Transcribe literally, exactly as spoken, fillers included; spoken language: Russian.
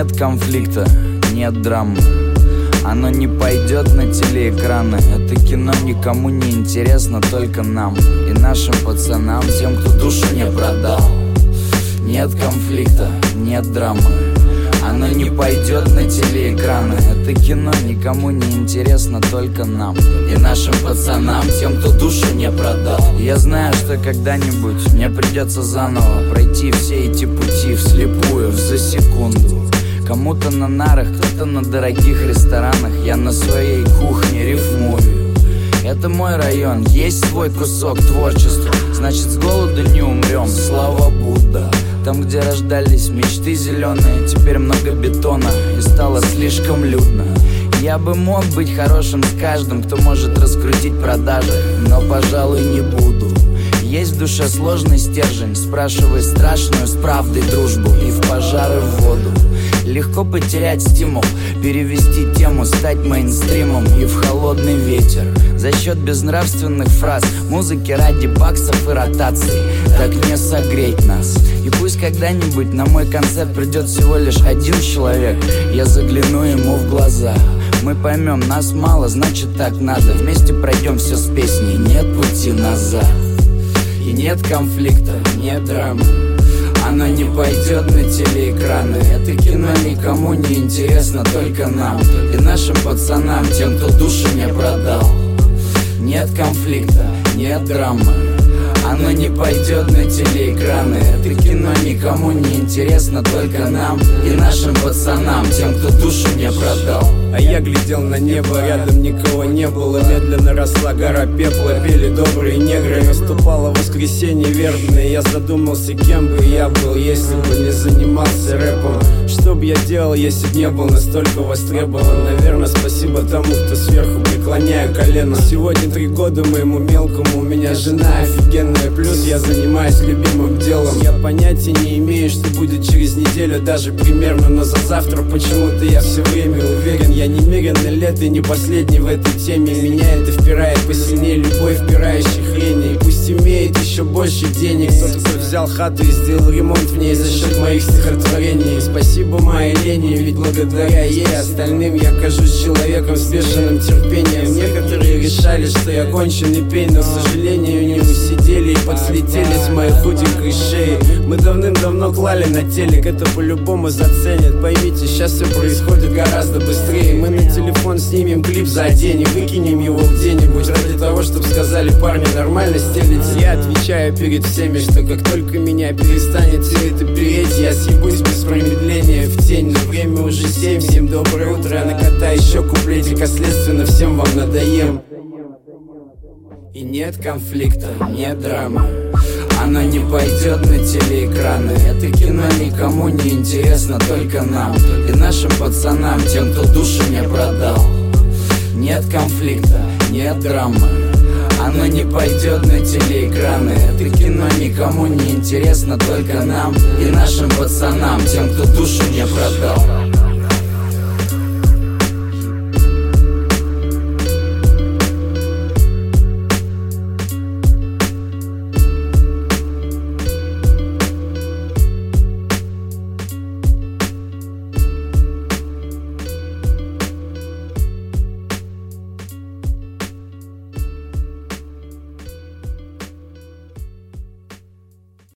нет конфликта, нет драмы. Оно не пойдет на телеэкраны. Это кино никому не интересно, только нам и нашим пацанам, тем, кто душу не продал. Нет конфликта, нет драмы. Оно не пойдет на телеэкраны. Это кино никому не интересно, только нам и нашим пацанам, тем, кто душу не продал. Я знаю, что когда-нибудь мне придется заново пройти все эти пути вслепую, за секунду. Кому-то на нарах, кто-то на дорогих ресторанах. Я на своей кухне рифмую. Это мой район, есть свой кусок творчества. Значит, с голоду не умрем, слава Будда. Там, где рождались мечты зеленые, теперь много бетона и стало слишком людно. Я бы мог быть хорошим с каждым, кто может раскрутить продажи, но, пожалуй, не буду. Есть в душе сложный стержень, спрашивай страшную с правдой дружбу и в пожары в воду. Легко потерять стимул, перевести тему, стать мейнстримом и в холодный ветер. За счет безнравственных фраз, музыки ради баксов и ротаций. Так не согреть нас. И пусть когда-нибудь на мой концерт придет всего лишь один человек, я загляну ему в глаза. Мы поймем, нас мало, значит так надо. Вместе пройдем все с песней, нет пути назад. И нет конфликта, нет драмы. Оно не пойдет на телеэкраны. Это кино никому не интересно, только нам и нашим пацанам, тем, кто душу не продал. Нет конфликта, нет драмы. Оно не пойдет на телеэкраны. Это кино никому не интересно, только нам и нашим пацанам, тем, кто душу не продал. А я глядел на небо, рядом никого не было. Медленно росла гора пепла, пели добрые негры. Наступало воскресенье вербное, я задумался, кем бы я был, если бы не занимался рэпом. Что бы я делал, если бы не был настолько востребован? Наверное, спасибо тому, кто сверху, преклоняю колено. Сегодня три года моему мелкому, у меня жена офигенная, плюс я занимаюсь любимым делом. Я понятия не имею, что будет через неделю, даже примерно, но за завтра почему-то я все время уверен. Я немерено лет и не последний в этой теме. Меня это впирает посильнее любой впирающей хрени. И пусть имеет еще больше денег тот, кто взял хату и сделал ремонт в ней за счет моих стихотворений. Спасибо моей лени, ведь благодаря ей остальным я кажусь человеком с бешеным терпением. Некоторые решали, что я конченый пень, но, к сожалению, не усидели и подслетели с моей худенькой шеи. Мы давным-давно клали на телек, это по-любому заценят. Поймите, сейчас все происходит гораздо быстрее. Мы на телефон снимем клип за день и выкинем его где-нибудь ради того, чтобы сказали: парни, нормально стелите. Я отвечаю перед всеми, что как только меня перестанет все это переть, я съебусь без промедления в тень. Но время уже семь, всем доброе утро, я накатаю еще куплетик, а следственно всем вам надоем. И нет конфликта, нет драмы. Оно не пойдет на телеэкраны. Это кино никому не интересно, только нам и нашим пацанам, тем, кто душу не продал. Нет конфликта, нет драмы. Оно не пойдет на телеэкраны. Это кино никому не интересно, только нам и нашим пацанам, тем, кто душу не продал.